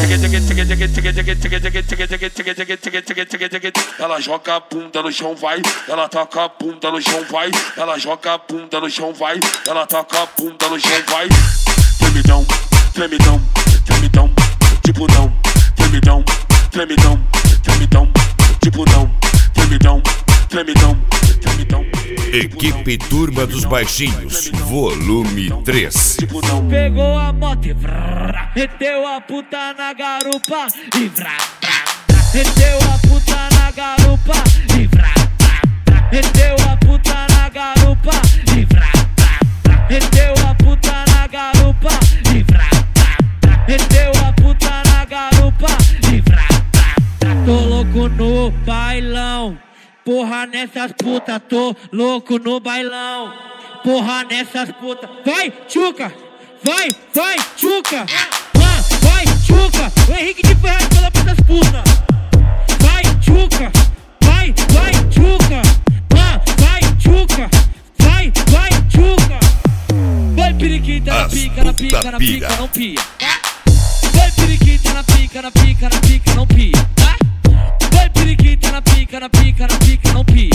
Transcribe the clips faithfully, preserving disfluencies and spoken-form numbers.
Ela joga a bunda no chão, vai. Ela toca a bunda no chão, vai. Ela joga a bunda no chão, vai. Ela toca a bunda no chão, vai. Tremidão, tremidão, tremidão, tipo não. Tremidão, tremidão, tremidão, tipo não. Tremidão, tremidão, tremidão. Equipe Turma dos Baixinhos, volume três. Pegou a moto e vrrr, meteu a puta na garupa e vrá, vrá, vrá. Meteu a puta na garupa e vrá, vrá, vrá. Meteu a puta na garupa e vrá, vrá, vrá. Meteu a puta na garupa e vrá, vrá, vrá. Meteu a puta na garupa e vrá, vrá, vrá. Tô louco no bailão, porra nessas putas, tô louco no bailão. Porra nessas putas. Vai, tchuca! Vai, vai, tchuca! Ah, vai, tchuca! O Henrique de Ferraz pela essas putas. Vai, tchuca! Vai, vai, tchuca! Ah, vai, tchuca! Vai, vai, tchuca! Vai, periquita na pica, na pica, na pica, não pia. Vai, periquita na pica, na pica, na pica, não pia. Vai, periquita na pica, na pica, na pica, não pia.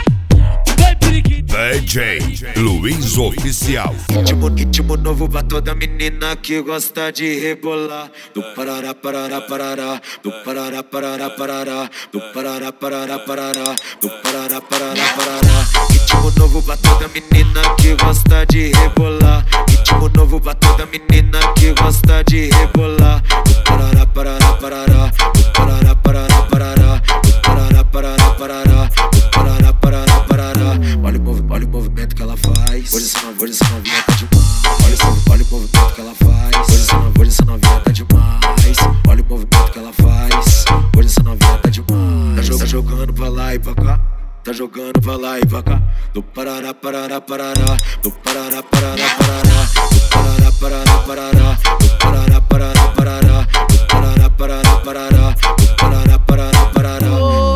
D J Luiz Oficial. Ritmo, ritmo novo pra toda menina que gosta de rebolar. Do parará, parará, parará. Do parará, parará, parará. Do parará, parará, parará. Do parará, parará, parará. Ritmo novo pra toda menina que gosta de rebolar. Ritmo novo pra toda menina que gosta de rebolar. Do parará, parará, parará. Do parará, parará, parará. Do parará, parará, parará. Do parará, parará, parará. Olha o movimento, olha o movimento que ela faz. Hoje essa novinha, hoje essa novinha tá demais. Olha, olha o movimento que ela faz. Hoje essa novinha, hoje essa novinha tá demais. Olha o movimento que ela faz. Hoje essa novinha tá demais. Tá, jog, tá jogando pra lá e pra cá. Tá jogando pra lá e pra cá. Do parará, parará, parará. Do parará, parará, parará. Do parará, parará, parará. Do parará, parará, parará. Do parará, parará, parará. Do parará, parará, parará.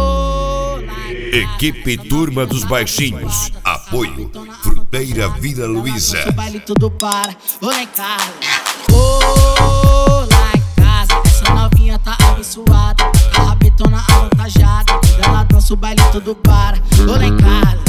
Equipe Turma dos Baixinhos. Apoio Fruteira Vila Luísa. O baile tudo para, vou lá em casa. Vou lá em casa. Essa novinha tá abençoada. A rabetona avantajada. Ela dança o baile tudo para, vou lá em casa.